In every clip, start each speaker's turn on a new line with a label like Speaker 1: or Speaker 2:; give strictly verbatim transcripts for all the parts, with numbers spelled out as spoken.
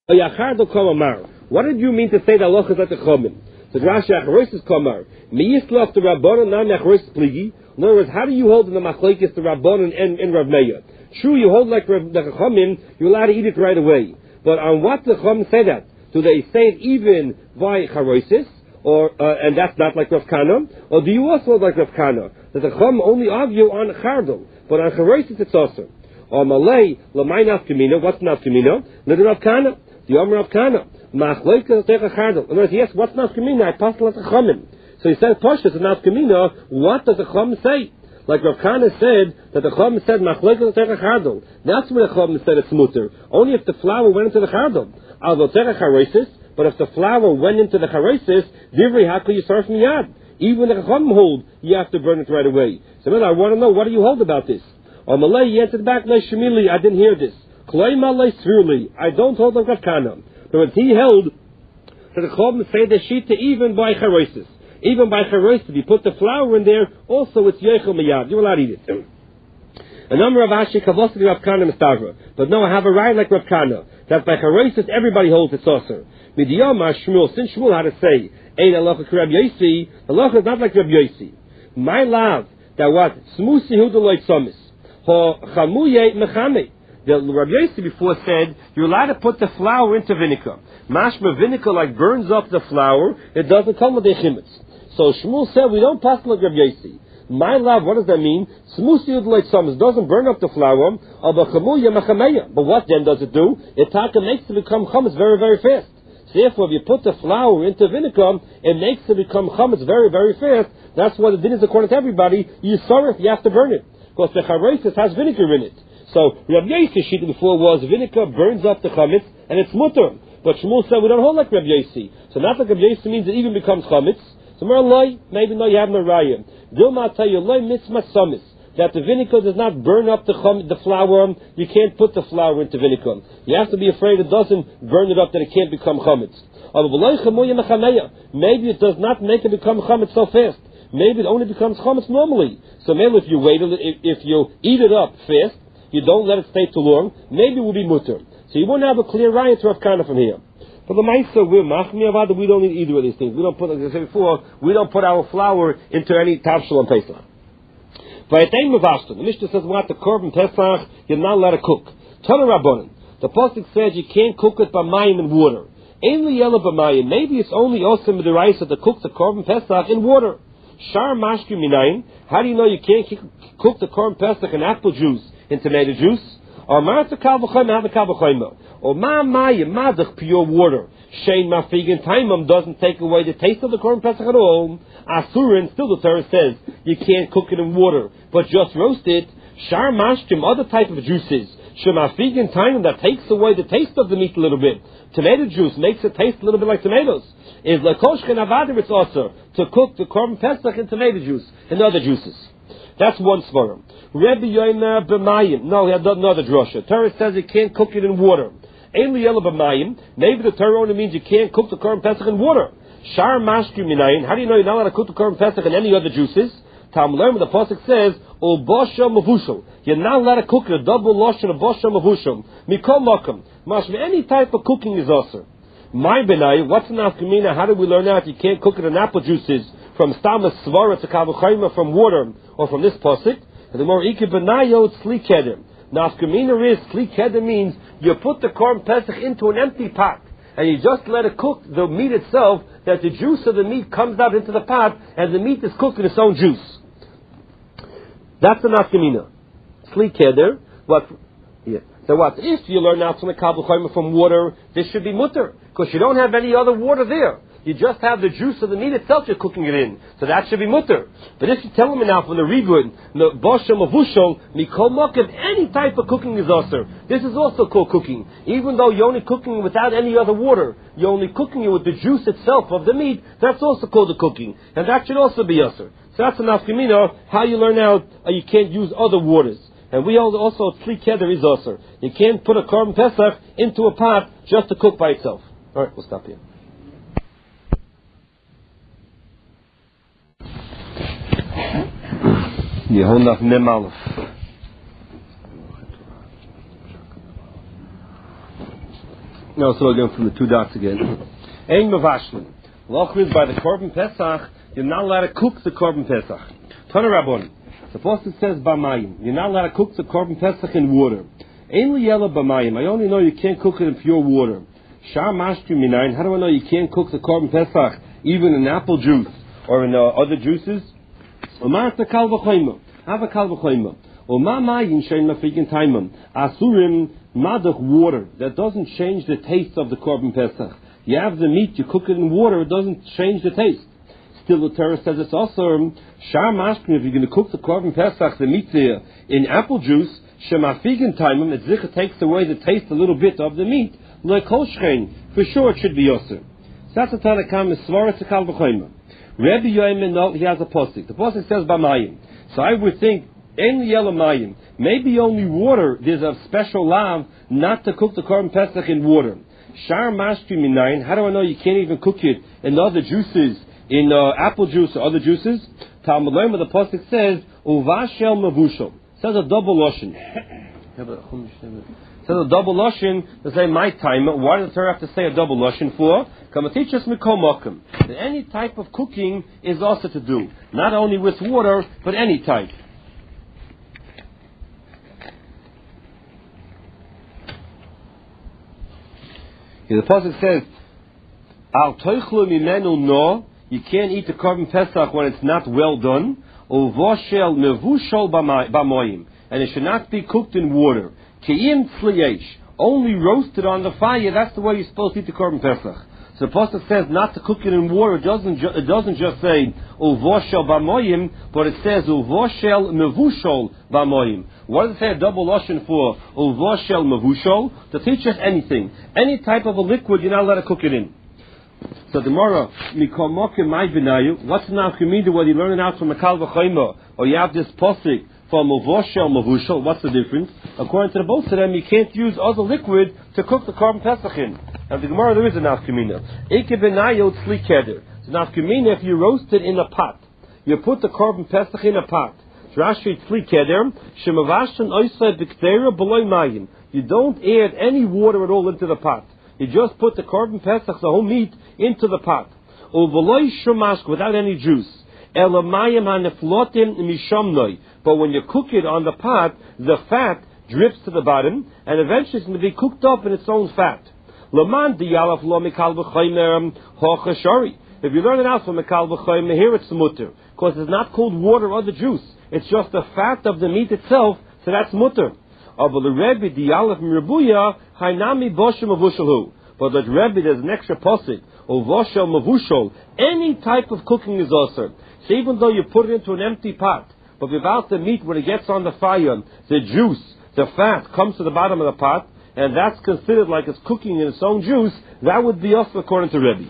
Speaker 1: What did you mean to say that Allah is like the Chomin? So Rashi Acharosis Kamar. Meyislach the Rabbanon Nam Acharosis Pligi. In other words, how do you hold in the Machlekes the Rabbanon and, and Rav Meir? True, you hold like Rav, the Chomin, you're allowed to eat it right away. But on what the Chomin say that? Do they say it even by Charosis? Or, uh, and that's not like Rav Kana? Or do you also hold like Rav Kana? That the Chum only argue on Chardal, but on Charosis it's also. Or Malay, Lamay Nafkamina, what's Nafkamina? Little Rav Kana. The Omer Rav Kana. Machlekes Techa Chardal. In other words, yes, what's Nafkamina? I pass like the Chumim. So he says, Pashas and Nafkamina, what does the Chum say? Like Rav Kana said, that the Chum said, Machlekes Techa Chardal. That's when the Chum said it's mutter. Only if the flour went into the Chardal. Although Techa Charosis, but if the flour went into the charesis, divrei hakol yisarf miyad. Even the chacham hold, you have to burn it right away. So I want to know, what do you hold about this? Or Malay, he answered back, Le Shemili, I didn't hear this. Klei Malay Svirli, I don't hold like Rav Kana. But he held that the chacham say the shita even by charesis. Even by charesis, if you put the flour in there, also it's yechel miyad. You're allowed to eat it. A number of Ashi Kavosik Rav Kana Mistavra. But no, I have a right like Rav Kana, that by charesis everybody holds it's also. Midiyama Shmuel, since Shmuel had to say, Ein halacha Rab Yosi, halacha is not like Rab Yosi. My love, that what? Smusi hudeloit somis. Ho chamuye mechame. The Rab Yosi before said, you're allowed to put the flour into vinegar. Mashma vinegar like burns up the flour, it doesn't come with the chimitz. So Shmuel said, we don't pass like Rab Yosi. My love, what does that mean? Smusi hudeloit somis doesn't burn up the flour, but chamuye mechameya. But what then does it do? It taka makes it become chametz very, very fast. Therefore, if you put the flour into vinegar, it makes it become chametz very, very fast. That's what the din is according to everybody. You saw it, you have to burn it. Because the charesis has vinegar in it. So, Rav Yosi shita before was vinegar burns up the chametz, and it's mutter. But Shmuel said we don't hold like Rav Yosi. So not like Rav Yosi means it even becomes chametz. So more loy, maybe no, you have no raya. Dilma tell you, loy mitzvah samis. That the vinegar does not burn up the chum, the flour. You can't put the flour into vinegar. You have to be afraid it doesn't burn it up, that it can't become chametz. Maybe it does not make it become chametz so fast. Maybe it only becomes chametz normally. So maybe if you wait a little, if, if you eat it up fast, you don't let it stay too long, maybe it will be mutter. So you won't have a clear raya to Rav Kana from here. But the Maisa, we're machmi avad, we don't need either of these things. We don't put, like I said before, we don't put our flour into any tavshel and pesach. The Mishnah says what the korban pesach you're not allowed to cook. Tana Rabbanan. The pasuk says you can't cook it by mayim and water. Ainly yellow by mayim. Maybe it's only awesome with the rice to cook the korban pesach in water. Shar mashki minayin. How do you know you can't cook the korban pesach in apple juice, in tomato juice? Or ma kal v'chayma, have kal v'chayma. Or ma mayim, madach pure water. Shein mafigin taimam doesn't take away the taste of the korban pesach at all. Asurin, still the Torah says you can't cook it in water, but just roast it. Shar mashkim, other type of juices. Shemafigin taimam that takes away the taste of the meat a little bit. Tomato juice makes it taste a little bit like tomatoes. Is lakoshken avadir, it's also to cook the korban pesach in tomato juice and other juices. That's one svarim. Rebbe Yomer b'mayim. No, he had another drasha. Torah says you can't cook it in water. Ainly yellow b'mayim. Maybe the Torah only means you can't cook the korban pesach in water. Shar mashki minayin. How do you know you're not allowed to cook the korban pesach in any other juices? Tam learn the pasuk says ulbosha mavushal. You're not allowed to cook it a double lashon of bosha mavushal. Mikol makam. Mashma, any type of cooking is also. My benai. What's an afkamina? How do we learn out you can't cook it in apple juices from stamas svara to kavachayma from water or from this pasuk? And the more ikir benayo slikeder. Now, afkamina is slikeder means you put the korban pesach into an empty pot. And you just let it cook the meat itself, that the juice of the meat comes out into the pot, and the meat is cooked in its own juice. That's the nafkamina. Sleek keder. What? Yeah. So what? If you learn out from the kabel chayma from water, this should be mutter, because you don't have any other water there. You just have the juice of the meat itself you're cooking it in. So that should be mutter. But if you tell me now from the Rebun, the Boshem of Vushol, Mikol Mokev, any type of cooking is also. This is also called cooking. Even though you're only cooking without any other water, you're only cooking it with the juice itself of the meat, that's also called the cooking. And that should also be also. So that's enough Kamino, how you learn out uh, you can't use other waters. And we also, Tzli Keder is also. You can't put a korban pesach into a pot just to cook by itself. Alright, we'll stop here. Yehonach Mem Aleph. No, so again from the two dots again. Ein mevashlim. Lachrid by the Korban Pesach, you're not allowed to cook the Korban Pesach. Tana Rabbon. The Apostle says b'mayim. You're not allowed to cook the Korban Pesach in water. Ein liyela b'mayim. I only know you can't cook it in pure water. Shar mashtu minayin. How do I know you can't cook the Korban Pesach even in apple juice or in uh, other juices? Umar ta kal v'choyma. Have a kal v'choyma. Uma mayim shein mafikin taimim. Asurim madach water that doesn't change the taste of the Korban Pesach. You have the meat, you cook it in water, it doesn't change the taste. Still, the Torah says it's also shar mashkin. If you're going to cook the Korban Pesach, the meat there in apple juice, shemafigen taimim, it zikha takes away the taste a little bit of the meat. Like kolshchein, for sure it should be yoser. That's a Tanakam is svara sekal b'choyma. Rabbi Yoimin, no, he has a posik. The posik says b'mayim. So I would think en liyela mayim. Maybe only water. There's a special law not to cook the Korban Pesach in water. Shar mashki minayin. How do I know you can't even cook it in other juices, in uh, apple juice or other juices? Talmud Lema, the pasuk says uvashel mavushel. Says a double lashon. Says a double lashon to say my time. Why does the Torah have to say a double lashon for? Come teach us mikol makom. That any type of cooking is also to do, not only with water, but any type. The pasuk says, "Al toichlu mimenu no." You can't eat the Korban Pesach when it's not well done. Uvoshel mevushol b'mayim, and it should not be cooked in water. Ki'im tzliyesh, only roasted on the fire. That's the way you're supposed to eat the Korban Pesach. So the pasuk says not to cook it in water. It doesn't. Ju- it doesn't just say uvoshel b'mayim, but it says uvoshel mevushol b'mayim. What does it say a double lashon for? Uvoshel mevushol, to teach us anything, any type of a liquid you're not allowed to cook it in. So the Gemara, mikol mokim my benayu. What's now community? Whether you learn it out from a kal v'chayma or you have this posik from uvoshel mevushol, what's the difference? According to the both of them, you can't use other liquid to cook the Korban Pesach in. And the Gemara, there is a nafkamina. Ike benayu tzli keder. So nafkamina, if you roast it in a pot, you put the Korban Pesach in a pot. Rashi tzli keder shemavashon oisay b'ktera b'loy mayim. You don't add any water at all into the pot. You just put the Korban Pesach, the whole meat, into the pot. U'v'loy shumashk, without any juice. Elamayim haneflotim mishamnoi. But when you cook it on the pot, the fat drips to the bottom, and eventually it's going to be cooked up in its own fat. Laman diyalaf lo mikal v'chaymer hochashari. If you learn it out from mikal v'chaymer, here it's mutter, because it's not called water or the juice. It's just the fat of the meat itself, so that's mutter. But the Rebbe diyalaf mirabuya hainami boshel mavushalhu. But the Rebbe, there's an extra posik of voshel mavushal. Any type of cooking is also. So even though you put it into an empty pot, but without the meat, when it gets on the fire, the juice, the fat comes to the bottom of the pot, and that's considered like it's cooking in its own juice. That would be also according to Rebbe.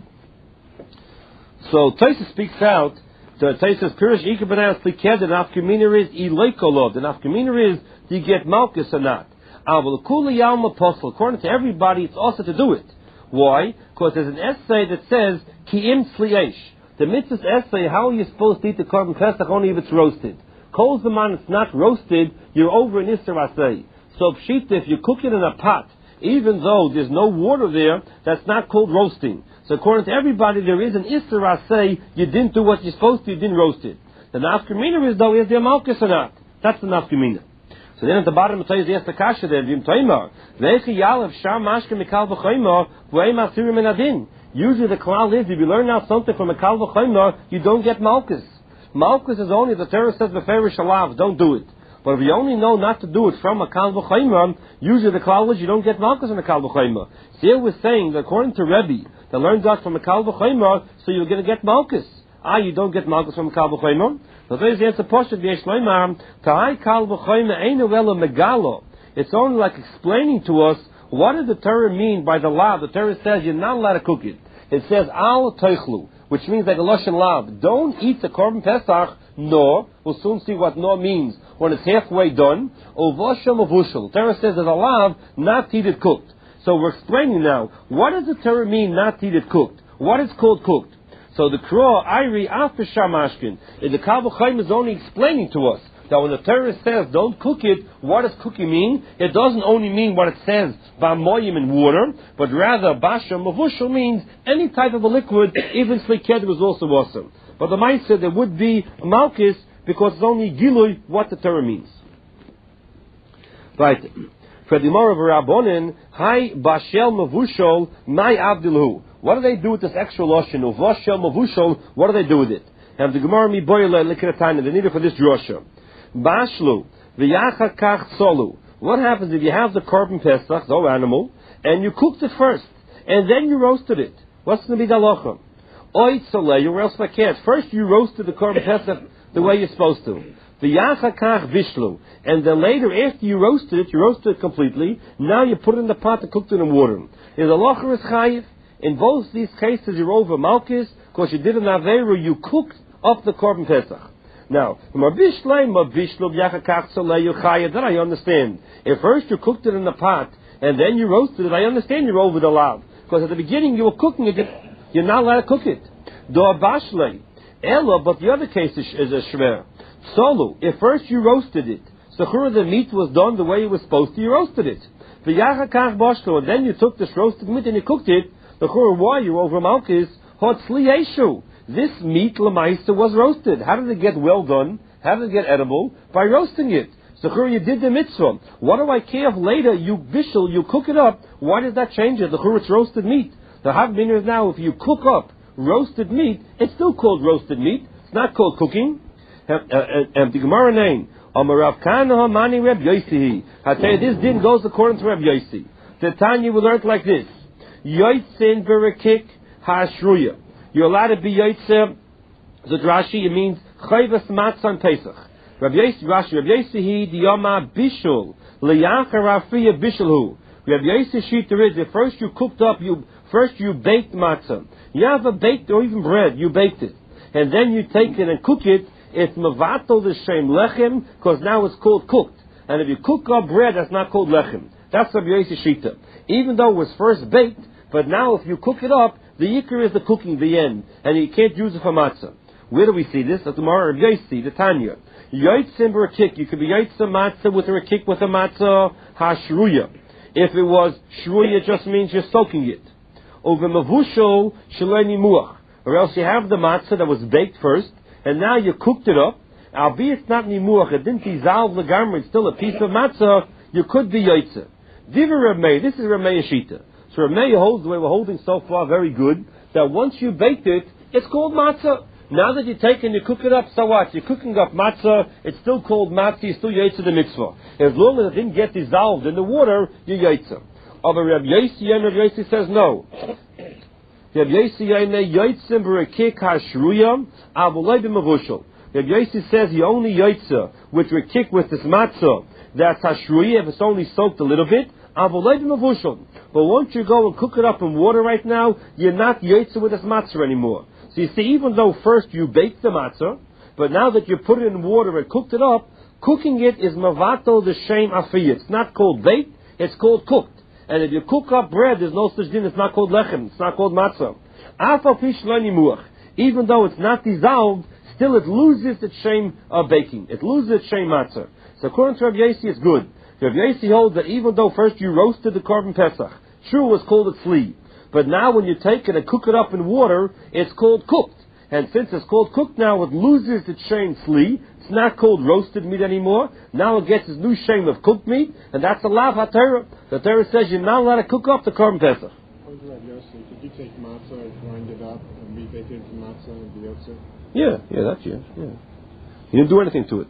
Speaker 1: So Taisa speaks out. The Taisa Pirish Ikabanas Liked, the nafkamina is Ileikolov. The nafkamina is, do you get malchus or not? According to everybody, it's also to do it. Why? Because there's an essay that says Ki'im Tzliyesh. The mitzvah's essay, how are you supposed to eat the Korban Pesach only if it's roasted? Kol Zaman, it's not roasted, you're over in Isser Asay. So Pshita, if you cook it in a pot, even though there's no water there, that's not called roasting. So according to everybody, there is an Isser Asay, you didn't do what you're supposed to, you didn't roast it. The nafkamina is though, is there malchus or not? That's the nafkamina. So then at the bottom it says yes the kasha there, Vim Taimar. Ve'echi yalav shar mashke mikal v'chayma, v'eim asirim en adin. Usually the klal is, if you learn out something from a kal v'chayma, you don't get malchus. Malchus is only, the Torah says, beferish alav, don't do it. But if you only know not to do it from a kal v'chayma, usually the klal is, you don't get malchus in a kal v'chayma. So here we're saying that according to Rebbe, that learns out from a kal v'chayma, so you're going to get malchus. Ah, you don't get malchus from a kal v'chayma? So there's the answer, Poshet v'yesh loimar, ta'ai kal v'chayma einu ela megalo. It's only like explaining to us, what does the Torah mean by the law? The Torah says you're not allowed to cook it. It says al teichlu, which means like a lashon lav. Don't eat the Korban Pesach, nor, we'll soon see what nor means when it's halfway done. Uvoshel mavushel. The Torah says there's a lav, not to eat it cooked. So we're explaining now, what does the Torah mean not to eat it cooked? What is called cooked? So the Kro, Iri, after Shamashkin, the Kal V'chaim is only explaining to us that when the Torah says don't cook it, what does cooking mean? It doesn't only mean what it says, ba'moyim in water, but rather basha mavushal means any type of a liquid, even sliked was also awesome. But the mind said there would be a malchus because it's only gilui what the Torah means. Right. For the Gemara of Rabbonin, hi bashel mavushal my abdilhu. What do they do with this extra lashon of bashel mavushal? What do they do with it? And the Gemara mi boyle likratana. They need it for this drasha. Bashlu v'yacha kach solu. What happens if you have the korban pesach, the animal, and you cooked it first, and then you roasted it? What's going to be the halacha? Oy tzolei, or else I can't. First you roasted the korban pesach the way you're supposed to. V'yacha kach vishlu. And then later, after you roasted it, you roasted it completely, now you put it in the pot and cooked it in water. Is the halacha is chayiv? In both these cases you're over malchus, because you did an averu, you cooked up the korban pesach. Now, then I understand. If first you cooked it in the pot, and then you roasted it, I understand you're over the lav. Because at the beginning you were cooking it, you're not allowed to cook it. Ella, but the other case is, is a shver. Solu, if first you roasted it, so the meat was done the way it was supposed to, you roasted it. And then you took this roasted meat and you cooked it, the why you over malchus, hot sli. This meat, lemaisa, was roasted. How did it get well done? How did it get edible? By roasting it. So you did the mitzvah. What do I care if later you bishul, you cook it up? Why does that change it? The it's roasted meat. The havmin is now, if you cook up roasted meat, it's still called roasted meat. It's not called cooking. And the Gemara name, Amarav Kana Hamani Reb Yosi. I tell you, this din goes according to Reb Yosi. The Tanya we learned like this: Yotzin Berekik Hashruya. You're allowed to be Yotzer. The Rashi, it means Chayvas Matzah Pesach. Rabbi Yosi, Rashi, Rabbi Yosi, he diyama bishul liyachar afiya bishulhu. Rabbi Yosi shita is that first you cooked up, you first you baked matzah. You have a baked or even bread, you baked it, and then you take it and cook it. It's mevatel the shem lechem because now it's called cooked. And if you cook up bread, that's not called lechem. That's Rabbi Yosi shita. Even though it was first baked, but now if you cook it up, the yikr is the cooking, the end, and you can't use it for matzah. Where do we see this? That's the Gemara of Yosi, the Tanya. Yotzim b'rakik. You could be yotzim matzah with a rakik with a matzah hashruya. If it was shruya, it just means you're soaking it. Over mavushol shalei nimuach. Or else you have the matzah that was baked first, and now you cooked it up. Albeit it's not nimuach, it didn't dissolve the garment, it's still a piece of matzah, you could be yotzim. Diva Rameh, this is Rameh Shita. So Rameh holds the way we're holding so far very good, that once you baked it, it's called matzah. Now that you take and you cook it up, so what? You're cooking up matzah, it's still called matzah, you're still yaitza the mitzvah. As long as it didn't get dissolved in the water, you're yaitza. But Rabbi Yosi and Rabbi Yosi says no. Rabbi Yosi yaitza b'rekik hashruya avulay b'mavushal. Rabbi Yosi says you only yaitza with rekik with this matzah. That's hashruya if it's only soaked a little bit. Avulay b'mavushal. But once you go and cook it up in water right now, you're not yaitza with this matzah anymore. So you see, even though first you baked the matzah, but now that you put it in water and cooked it up, cooking it is mavato the shem afiyah. It's not called baked, it's called cooked. And if you cook up bread, there's no such thing, it's not called lechem, it's not called matzah. Afal pish lo nimuach. Even though it's not dissolved, still it loses its shem of baking. It loses its shem matzah. So according to Rabbi Yosi, it's good. Rabbi Yosi holds that even though first you roasted the korban pesach, sure was called a tzli. But now when you take it and cook it up in water, it's called cooked. And since it's called cooked now, it loses its shame sli. It's not called roasted meat anymore. Now it gets its new shame of cooked meat, and that's a lav ha-Torah. The Torah says you're not allowed to cook up the korban pesach.
Speaker 2: Could you take matzah, grind it up, and rebake it into matzah and be yotzer?
Speaker 1: Yeah, yeah, that's yeah, yeah. You didn't do anything to it.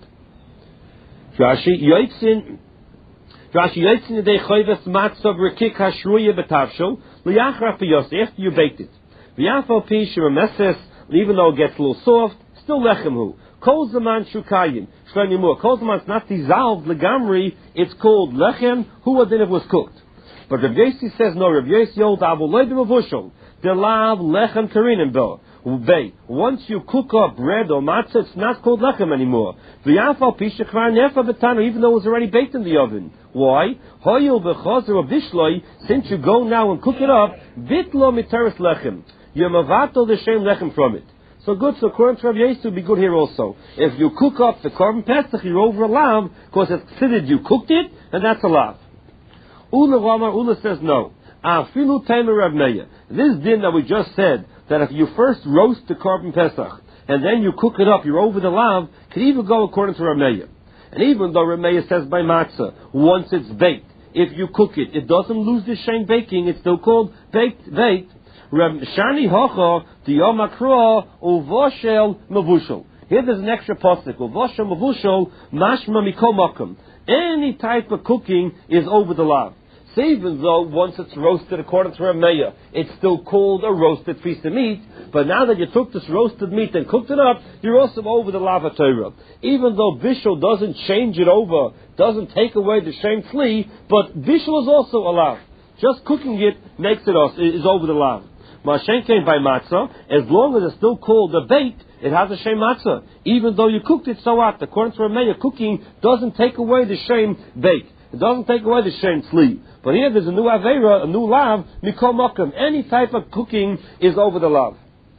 Speaker 1: Rashi yotzin. Rashi yotzin yedei chayvas matzah v'rekik hashruya b'tavshel l'yachar afiyos after you baked it. V'yafal pi shemeses, even though it gets a little soft, still lechem hu. Kol zaman shukayim shleimimur. Kol zaman's not dissolved legamri. It's called lechem hu adin it was cooked. But Rav Yosi says no. Rav Yosi old avulay b'mavushal delav lechem karinim bo. Once you cook up bread or matzah, it's not called lechem anymore. V'yafal pi shekvar nefa b'tanu, even though it was already baked in the oven. Why? Hoyil v'chazer of bishloi. Since you go now and cook it up, bitlo miteres lechem. You're mavato the shem lechem from it. So good, so according to Rav Yosef, it'll be good here also. If you cook up the Korban Pesach, you're over a lav, because it's considered you cooked it, and that's a lav. Ula Ramar, Ula says no. Afilu Tamer Rav Meir. This din that we just said, that if you first roast the Korban Pesach, and then you cook it up, you're over the lav, can even go according to Rav Meir. And even though Rav Meir says by matzah, once it's baked, if you cook it, it doesn't lose the shame baking, it's still called baked, baked. Rav Shani Hocha, the Yom Akra, Uvoshel Mavushel. Here there's an extra pasuk. Uvoshel Mavushel, Mashma Mikol Makom. Any type of cooking is over the lav. So even though once it's roasted according to Rav Meir, it's still called a roasted piece of meat, but now that you took this roasted meat and cooked it up, you're also over the lav Torah. Even though bishul doesn't change it over, doesn't take away the shame tzli, but bishul is also a lav. Just cooking it makes it us is over the lav. Mashen came by matzah, as long as it's still called a baked, it has a shame matzah. Even though you cooked it, so what? According to Rav Meir, cooking doesn't take away the shame baked. It doesn't take away the shame tzli. But here there's a new avera, a new lav, mikol makom. Any type of cooking is over the lav.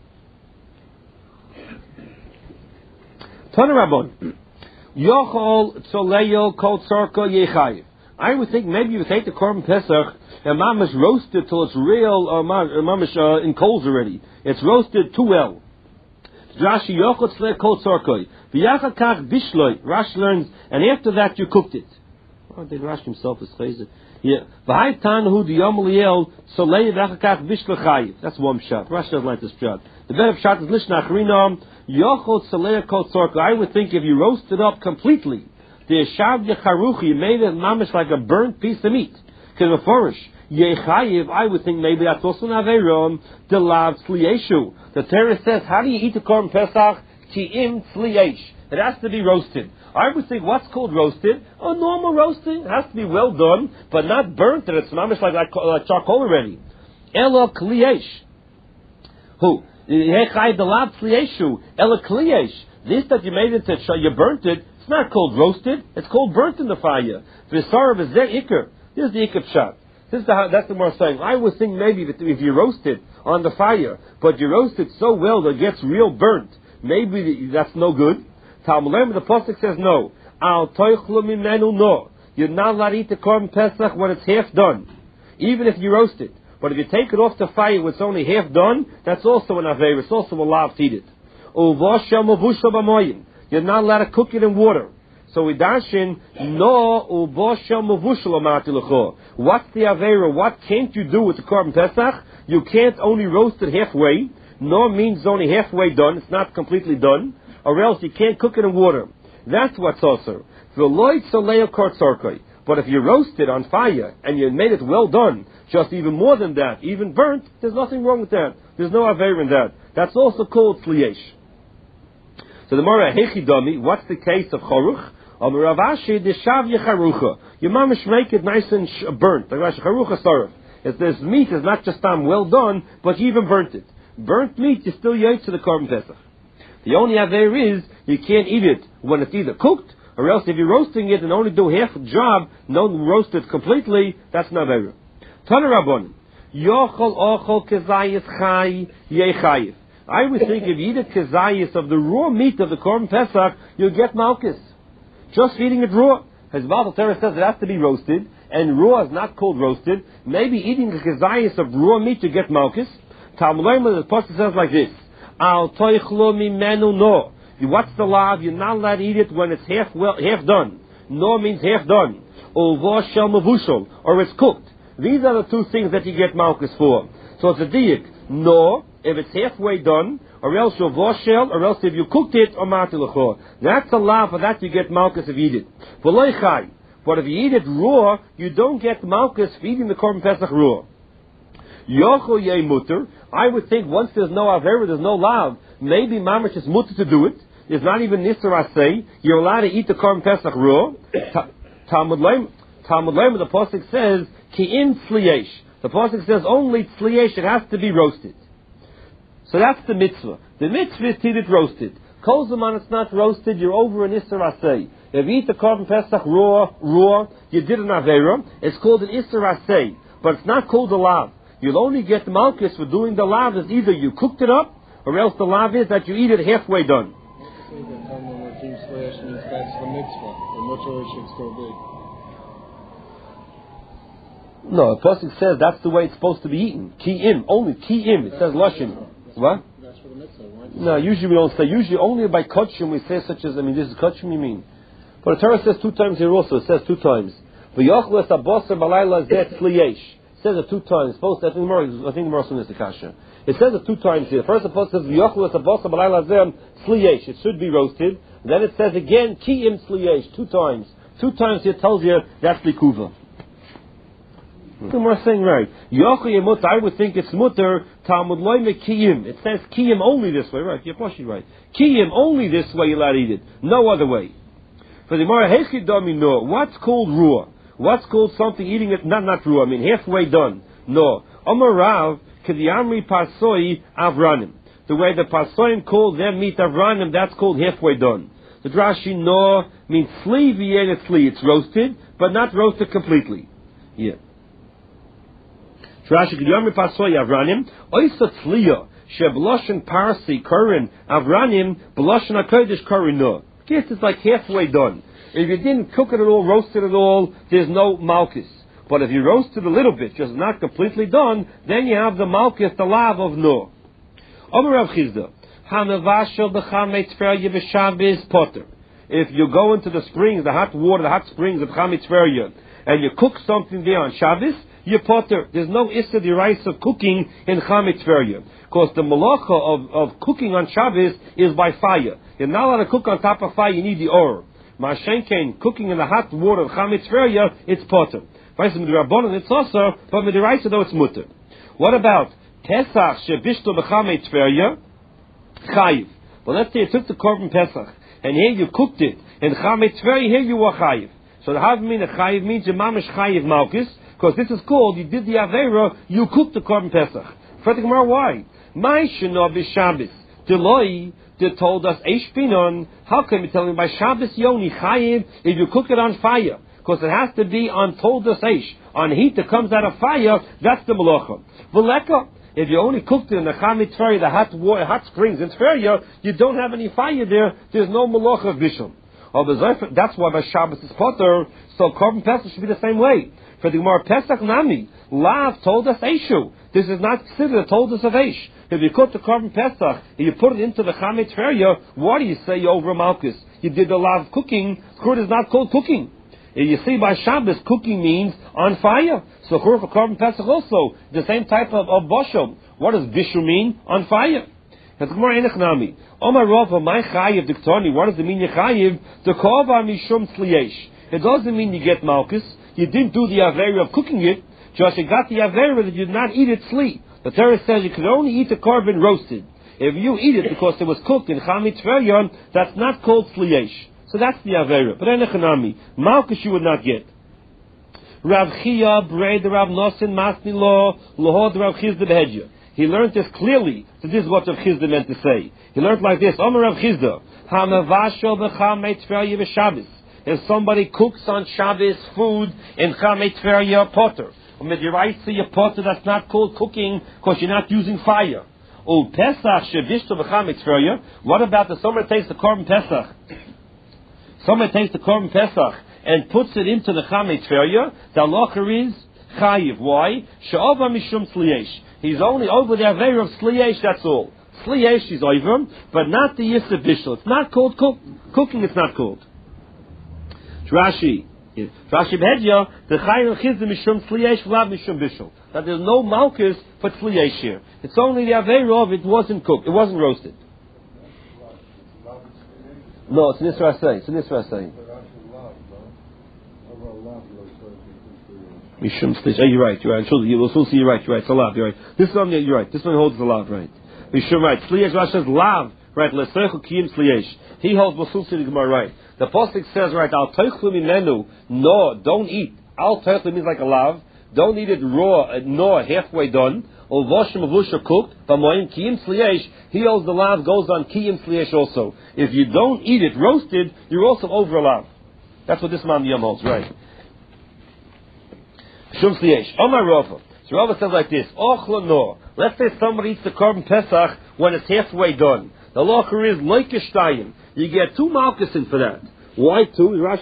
Speaker 1: Tana Rabbon. Yochol tzoleyo kol tzorko yechayiv. I would think maybe you take the Korban Pesach and mamish roast it till it's real, uh, mamish uh, in coals already. It's roasted too well. Rashi yochol tzolei kol tzorko. V'yachar kach bishloi. Rashi learns, and after that you cooked it. Oh, did Rashi himself is chayzer. Yeah. V'hai tanahu diyom liel tzolei v'yachar kach bishloi chayiv. That's one shot. Rashi doesn't like this shot. The better shot is lishna achrinam yochol tzolei kol tzorko. I would think if you roast it up completely, the Yeshav Yecharuchi, you made it mamish like a burnt piece of meat. Because the Forish, Yechayiv, I would think maybe that's also an Averon, the Lav Tzlieshu. The Torah says, how do you eat the Korban Pesach? Ki'im Tzliesh. It has to be roasted. I would think what's called roasted? A normal roasting. It has to be well done, but not burnt, and it's mamish like, like, like charcoal already. Elo Kliesh. Who? Yechayiv the Lav Tzlieshu. Elo Kliesh. This that you made it, to, you burnt it, it's not called roasted. It's called burnt in the fire. V'sarav is there ikr. This is the ikr shot. This is the, that's the more saying. I would think maybe that if you roast it on the fire, but you roast it so well that it gets real burnt, maybe that's no good. Talmud the pasuk says no. Al toichlu mimenu no. You're not allowed to eat the Korban Pesach when it's half done, even if you roast it. But if you take it off the fire when it's only half done, that's also an aveir. It's also a lav to eat it. Uvashel mavushel b'moyin. You're not allowed to cook it in water. So we darshin no uboshel mavushel amati lecho. What's the avera? What can't you do with the Korban Pesach? You can't only roast it halfway. No means it's only halfway done. It's not completely done. Or else you can't cook it in water. That's what's also. But if you roast it on fire and you made it well done, just even more than that, even burnt, there's nothing wrong with that. There's no avera in that. That's also called tzliesh. So the Mara Hechidami, what's the case of Charuch? Of Rav Ashi, the Shav Yecharucha. You mamish make it nice and sh- burnt. Like Rashi Charucha Sarif. If this meat is not just um, well done, but you even burnt it. Burnt meat is still yaitz to the Korban Pesach. The only aver is you can't eat it when it's either cooked, or else if you're roasting it and only do half the job, don't roast it completely, that's not aver. Tana Rabban, Yochol Ochol Kezayis Chai Yechayiv. I would think if you eat a kezayis of the raw meat of the Korban Pesach, you'll get malchus. Just eating it raw. As Baal Torah says, it has to be roasted, and raw is not called roasted. Maybe eating a kezayis of raw meat to get malchus. Talmud the pasuk says like this: Al toichlo mimenu no. What's the law? You're not allowed to eat it when it's half well, half done. No means half done. Uvo shel mavushol, or it's cooked. These are the two things that you get malchus for. So it's a diak. No. If it's halfway done, or else you'll voshel, or else if you cooked it, or matilucho. That's a law, for that you get malchus if you eat it. But if you eat it raw, you don't get malchus for eating the Korban Pesach raw. Yocho ye mutter. I would think once there's no avera, there's no lav, maybe mamish is mutter to do it. There's not even nisar asay. You're allowed to eat the Korban Pesach raw. Talmud Leim, Talmud Leim, the pasuk says, ki in tzliesh. The pasuk says only tzliesh, it has to be roasted. So that's the mitzvah. The mitzvah is to eat it roasted. Kol zaman it's not roasted, you're over an Isser Asay. If you eat the Korban Pesach raw, raw, you did an Avera, it's called an Isser Asay. But it's not called a lav. You'll only get malchus for doing the lav is either you cooked it up, or else the lav is that you eat it halfway done.
Speaker 2: Say that Talmud Martim slash means that's the mitzvah. The mutter should still be.
Speaker 1: No, the pasuk says that's the way it's supposed to be eaten. Ki'im, only ki'im. It says lashon. What?
Speaker 2: That's for the mitzvah.
Speaker 1: No, usually we don't say. Usually only by kachim we say such as, I mean, this is kachim you mean. But the Torah says two times here also. It says two times. V'yochles abosar balayla zet sliyesh. It says it two times. It's supposed to, I think more, I think more on this kasha. It says it two times here. First the pasuk says v'yochles abosar balayla zet sliyesh. It should be roasted. Then it says again ki'im sliyesh two times. Two times here tells you that's likuva. We're saying right. Yochel I would think it's mutter. Talmud loy mekiyim. It says kiyim only this way, right? You're pushing right. Kiyim only this way. You're allowed to eat it. No other way. For the Gemara, hechidami no. What's called ruah? What's called something eating it? Not not ruah. I mean halfway done. No. Amar Rav k'diamri pasoi avranim. The way the pasoim called them meat avranim. That's called halfway done. The Drashi no means sli v'yen sli. It's roasted, but not roasted completely. Yeah. Rashi G'yom Pasoi Avranim Oisa Tzliya Shebloshen Parsi Korin Avranim Bloshen Hakodesh Korin No. Guess it's like halfway done. If you didn't cook it at all, roast it at all, there's no malchus. But if you roast it a little bit, just not completely done, then you have the malchus, the lav of No. Omer Rav Chizda Hamavashel B'Chametz Tferya B'Shabbos Potter. If you go into the springs, the hot water, the hot springs of Chametz Tferya, and you cook something there on Shabbos, you potter. There's no issa deraisa of cooking in Chametz Tferya, because the malacha of, of cooking on Shabbos is by fire. You're not allowed to cook on top of fire. You need the or. Ma'ashenkein, cooking in the hot water of Chametz Tferya, it's potter. Vice midrabanan, it's also, but midiraisa though it's mutter. What about Pesach shebishto b'Chametz Tferya? Chayiv. Well, let's say you took the korban Pesach and here you cooked it in Chametz Tferya. Here you were chayiv. So the hav mean a chayiv means you mamish chayiv malchus. Because this is called, you did the Avera, you cooked the Korban Pesach. For the Gemara, why? My Shana b'Shabbos. Deloi, they told us, Eish Pinon, how can you tell me by Shabbos Yoni Chayiv if you cook it on fire? Because it has to be on Toldas Eish. On heat that comes out of fire, that's the Malacha. V'leka, if you only cooked it in the Chametz Tferya, the hot water, hot springs in Tferya, you don't have any fire there, there's no Malacha of Bishul. That's why by Shabbos is Potter, so Korban Pesach should be the same way. For the Gemara, Pesach Nami, Lav told us Eshu. This is not considered told us of Eish. If you cook the Korban Pesach and you put it into the Chametz Tferya, what do you say over Malchus? You did the Lav cooking. Chur is not called cooking. And you see by Shabbos, cooking means on fire. So Chur for Korban Pesach also, the same type of, of Boshel. What does Bishu mean? On fire. And the Gemara, Enech Nami, Omar Rava, my Chayiv Diktoni, what does it mean you Chayiv? The Kova Mishum Sliyesh. It doesn't mean you get Malchus. You didn't do the Avera of cooking it, just you got the Avera that you did not eat it sleep. The Torah says you can only eat the korban roasted. If you eat it because it was cooked in Chametz Tferya, that's not called Sliyesh. So that's the Avera. But Enechanami, Malchus you would not get. Rav Chia, Breid, Rav Nosin, Masni Lo, Lohod, Rav Chizda Behedya. He learned this clearly. So this is what Rav Chizda meant to say. He learned like this, Omer Rav Chizda, Hamavashel B'Chametz Tferya B'Shabbos. If somebody cooks on Shabbos food in Chametz Tferya, potter. Or midiraisa you potter, that's not called cooking because you're not using fire. Oh, Pesach shevishto b'Chametz Tferya. What about the somebody takes the korban Pesach? Somebody takes the korban Pesach and puts it into the Chametz Tferya. The halacha is chayiv. Why? She'ova mishum sliyesh. He's only over the avera of sliyesh. That's all. Sliyesh is over, but not the yisra bishul. It's not called cook. Cooking. It's not called. Rashi, Rashi Behedya, the Chayin Chizda Mishum Sliyesh Vlav Mishum Bishul. That there's no Malchus for Sliyesh here. It's only the Avera of it wasn't cooked, it wasn't roasted. No, it's an Isra Say. It's an Isra Say. Mishum Sliyesh. Oh, you're right. You're right. You will still see. You're right. You're right. It's a lav. You're right. This one, you're right. This one holds the lav. Right. Mishum right. Sliyesh Rashi says lav. Right. Lesechu Kiyim Sliyesh. He holds Basul Sidi Gemara. Right. The Pasuk says, right, Al Teichlu Mimenu, no, don't eat. Al Teichlu means like a lav. Don't eat it raw, no, halfway done. Or Voshim Avusha cooked. Vamoyim Kiyim Sliyesh. He holds the lav goes on Kiyim Sliyesh also. If you don't eat it roasted, you're also over a lav. That's what this man Yom holds, right? Shum Sliyesh. Omar Rava. So Rava says like this, Ochla no. Let's say somebody eats the korban Pesach when it's halfway done. The locker is loikishtayim. You get two malchusin for that. Why two? Rashi